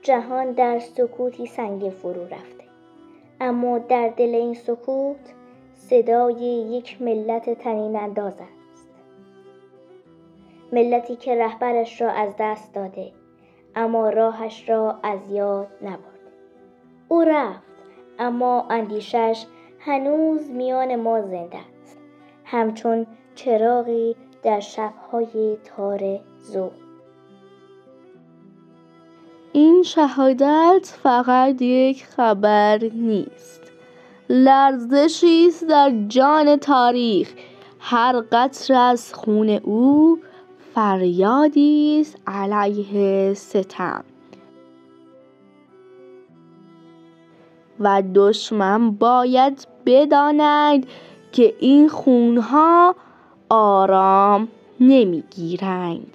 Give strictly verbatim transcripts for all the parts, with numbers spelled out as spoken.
جهان در سکوتی سنگین فرو رفته، اما در دل این سکوت صدای یک ملت طنین انداز است. ملتی که رهبرش را از دست داده اما راهش را از یاد نبرده. او رفت اما اندیشش هنوز میان ما زنده است، همچون چراغی در شب‌های تار ظهر. این شهادت فقط یک خبر نیست، لرزشی است در جان تاریخ. هر قطره از خون او فریادی است علیه ستم و دشمن باید بداند که این خونها آرام نمیگیرند.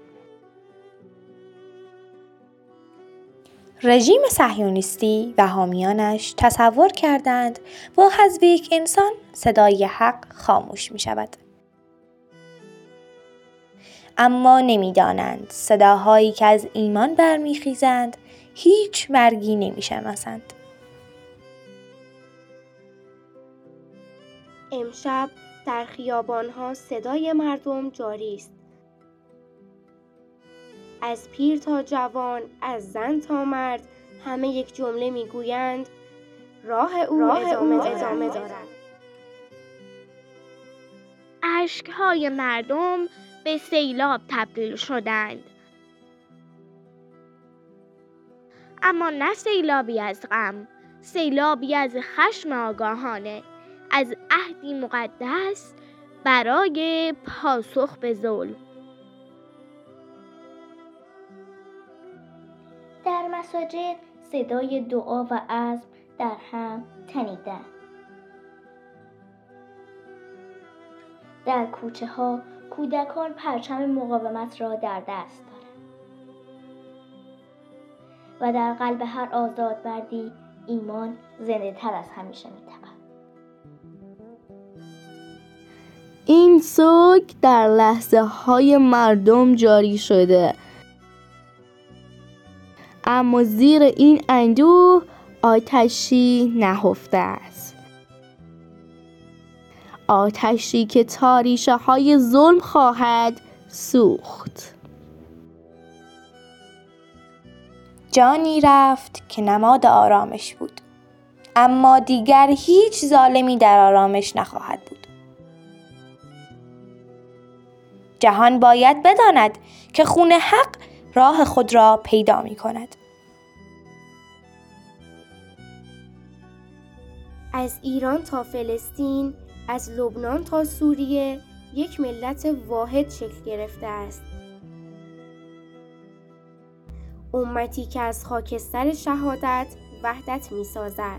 رژیم صهیونیستی و حامیانش تصور کردند با حذف یک انسان صدای حق خاموش می شود. اما نمی دانند صداهایی که از ایمان برمیخیزند هیچ مرگی نمی شناسند. امشب در خیابان‌ها صدای مردم جاری است. از پیر تا جوان، از زن تا مرد، همه یک جمله میگویند راه او راه ادامه, او ادامه دارد. اشک‌های مردم به سیلاب تبدیل شدند، اما نه سیلابی از غم، سیلابی از خشم آگاهانه، از عهدی مقدس برای پاسخ به ظلم. در مساجد صدای دعا و عزم در هم تنیدند. در کوچه ها کودکان پرچم مقاومت را در دست دارند و در قلب هر آزادمردی ایمان زنده تر از همیشه می‌تپد. این سوگ در لحظه های مردم جاری شده، اما زیر این اندوه آتشی نهفته است، آتشی که تا ریشه های ظلم خواهد سوخت. جانی رفت که نماد آرامش بود، اما دیگر هیچ ظالمی در آرامش نخواهد بود. جهان باید بداند که خون حق راه خود را پیدا می کند. از ایران تا فلسطین، از لبنان تا سوریه، یک ملت واحد شکل گرفته است. امتی که از خاکستر شهادت وحدت می سازد.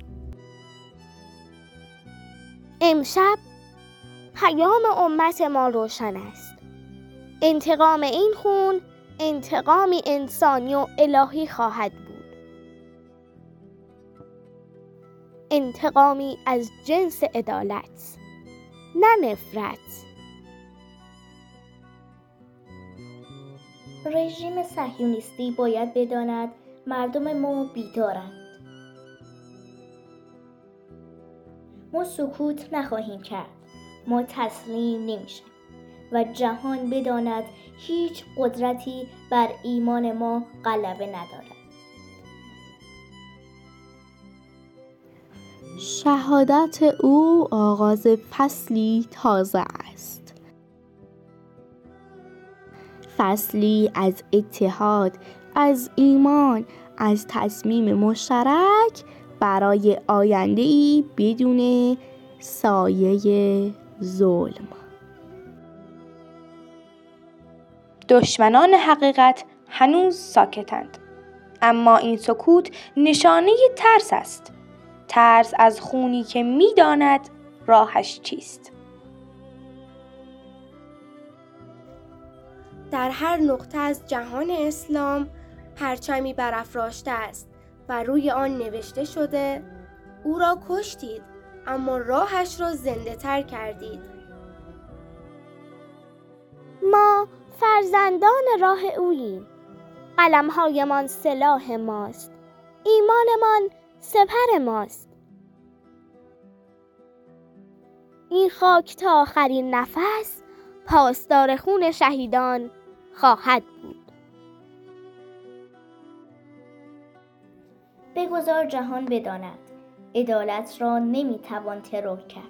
امشب پیام امت ما روشن است. انتقام این خون انتقامی انسانی و الهی خواهد بود. انتقامی از جنس عدالت، نه نفرت. رژیم صهیونیستی باید بداند مردم ما بیدارند. ما سکوت نخواهیم کرد، ما تسلیم نمیشیم و جهان بداند هیچ قدرتی بر ایمان ما غلبه ندارد. شهادت او آغاز فصلی تازه است، فصلی از اتحاد، از ایمان، از تصمیم مشترک برای آینده‌ای بدون سایه ظلم. دشمنان حقیقت هنوز ساکتند، اما این سکوت نشانه ترس است. ترس از خونی که می‌داند راهش چیست. در هر نقطه از جهان اسلام پرچمی برافراشته است و روی آن نوشته شده او را کشتید اما راهش را زنده تر کردید. ما فرزندان راه اوییم، قلمهایمان سلاح ماست، ایمانمان سپر ماست. این خاک تا آخرین نفس پاسدار خون شهیدان خواهد بود. بگذار جهان بداند عدالت را نمیتوان ترور کرد.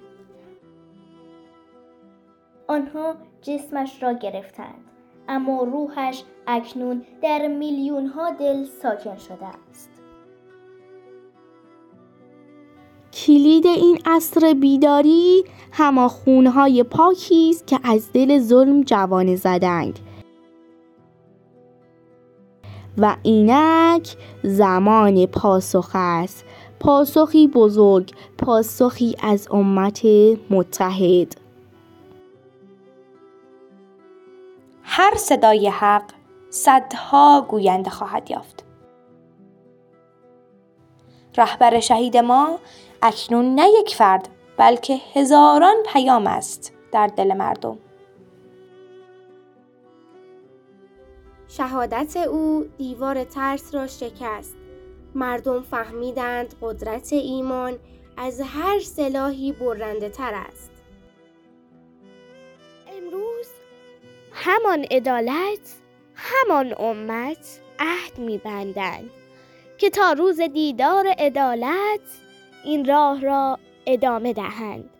آنها جسمش را گرفتند، اما روحش اکنون در میلیون ها دل ساکن شده است. کلید این عصر بیداری همان خونهای پاکی است که از دل ظلم جوانه زدند و اینک زمان پاسخ است، پاسخی بزرگ، پاسخی از امت متحد. هر صدای حق صدها گوینده خواهد یافت. رهبر شهید ما اکنون نه یک فرد بلکه هزاران پیام است در دل مردم. شهادت او دیوار ترس را شکست. مردم فهمیدند قدرت ایمان از هر سلاحی برنده تر است. امروز همان عدالت، همان امت عهد می‌بندند که تا روز دیدار عدالت این راه را ادامه دهند.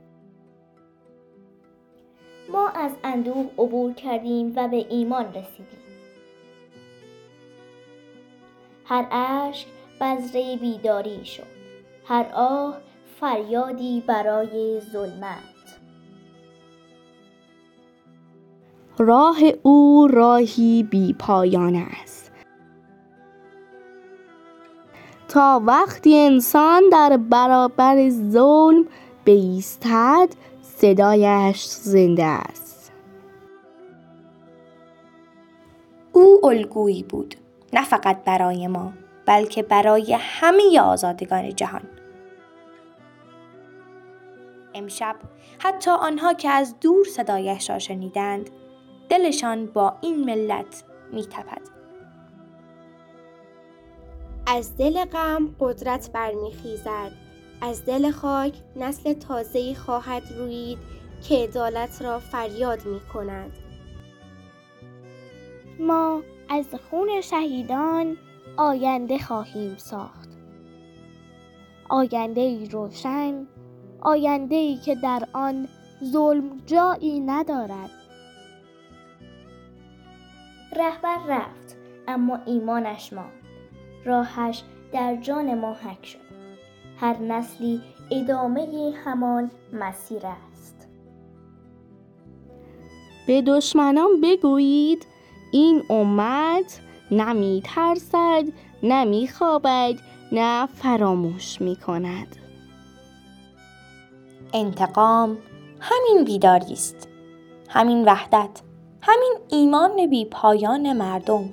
ما از اندوه عبور کردیم و به ایمان رسیدیم. هر اشک بذره بیداری شد، هر آه فریادی برای ظلمت. راه او راهی بی پایان است. تا وقتی انسان در برابر ظلم بایستد، صدایش زنده است. او الگویی بود، نه فقط برای ما بلکه برای همه آزادگان جهان. امشب حتی آنها که از دور صدایش را شنیدند، دلشان با این ملت می‌تپد. از دل غم قدرت برمیخیزد، از دل خاک نسل تازه‌ای خواهد رویید که عدالت را فریاد می‌کند. ما از خون شهیدان آینده خواهیم ساخت. آینده‌ای روشن، آینده‌ای که در آن ظلم جایی ندارد. رهبر رفت، اما ایمانش ماند. راهش در جان ما حک شد. هر نسلی ادامه همان مسیر است. به دشمنان بگویید این امت نمی ترسد، نمی خوابد، نه فراموش می کند. انتقام همین بیداری است، همین وحدت، همین ایمان بی پایان مردم.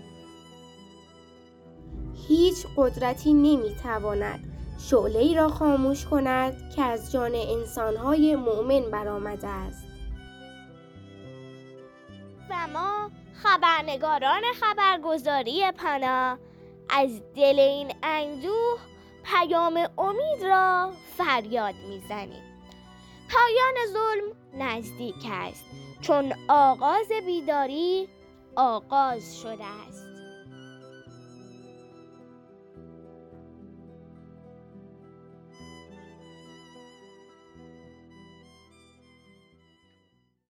هیچ قدرتی نمیتواند شعله‌ای را خاموش کند که از جان انسان‌های مؤمن برآمده است. و ما خبرنگاران خبرگزاری پناه از دل این اندوه پیام امید را فریاد میزنیم. پایان ظلم نزدیک است، چون آغاز بیداری آغاز شده است.